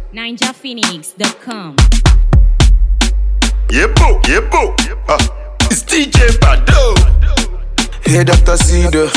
NinjaPhoenix.com. Yebo. It's DJ Bado. Hey, Dr. Cedar.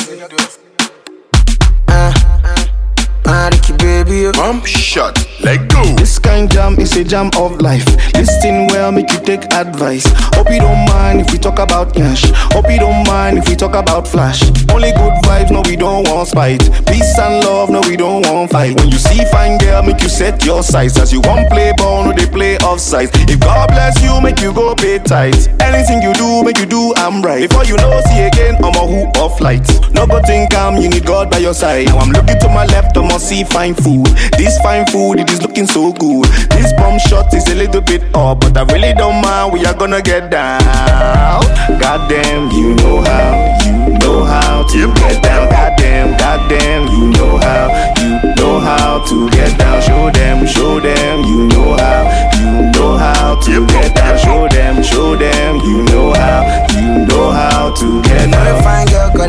Ricky baby. Bump shot, let go. This kind jam is a jam of life. Listen well, make you take advice. Hope you don't mind if we talk about cash. Hope you don't mind if we talk about flash. Only good vibes, no we don't want spite. Peace and love, no we don't want fight. When you see fine girl, make you set your sights. As you want play ball, no they play offside. If God bless you, make you go pay tight. Anything you do, make you do I'm right. Before you know, see again, I'm a who of flight. No good thing come, you need God by your side. Now I'm looking to my left, I'm see fine food. This fine food, it is looking so good. This bomb shot is a little bit up, but I really don't mind. We are gonna get down. Goddamn, you know how to get down. Goddamn, you know how to get down. Show them, you know how to get down. Show them, you know how to get down. Another fine girl called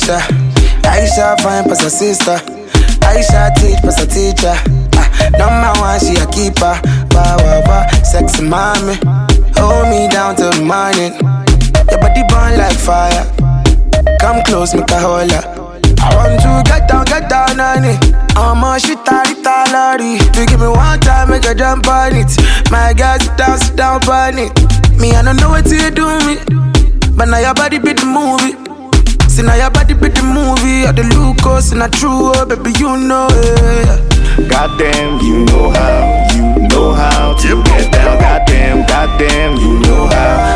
Aisha fine plus her sister. Aisha teach plus her teacher. Number one, she a keeper. Sexy mommy, hold me down till the morning. Your body burn like fire. Come close, make a holler. I want to get down on it. I'm a shit lorry. You give me one time, make a jump on it. My girl, sit down on it. Me, I don't know what you do me, but now your body beat the movie. See now your body beat the movie. Or the Lucas and the true, oh, baby, you know it. Goddamn, you know how to get down. Goddamn, you know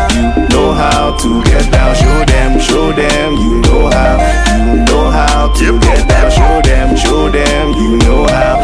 how to get down. Show them, you know how to get down. Show them, you know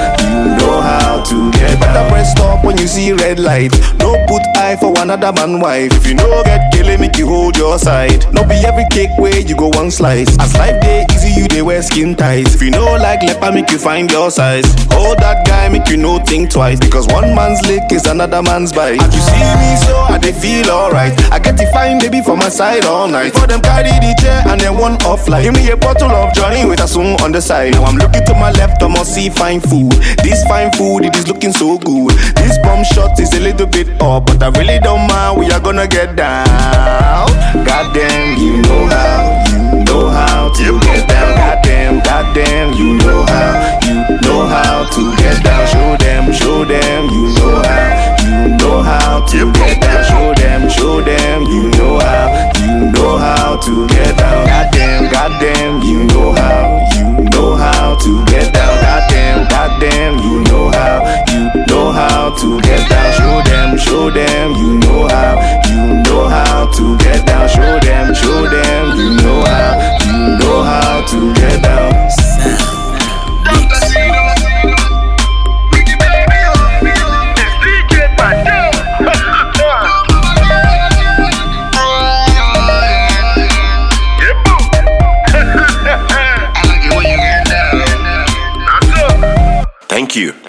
how to get down. Better press stop when you see red light. No put eye for another man wife. If you know get killing, make you hold your side. No be every cake where you go one slice. As life day easy, you they wear skin tight. If you know like leper, make you find your size. Hold that guy, make you no think twice. Because one man's lick is another man's bite. As you see me so, I they feel alright. I get to find baby for my side all night. For them carry the chair and then one off like. Give me a bottle of Johnny with a spoon on the side. Now I'm looking to my left, I must see fine food. This fine food, it is looking so good. This bomb shot is a little bit up, but I really don't mind. We are gonna get down. Goddamn, you know how to get down. Goddamn, you know how to get down. Show them, you know how to get down. Show them, you know how to get down. Goddamn, you know how to get down. Goddamn, you know how to get down. Show them, you know how to get down. Show them, you know how to get down. Thank you.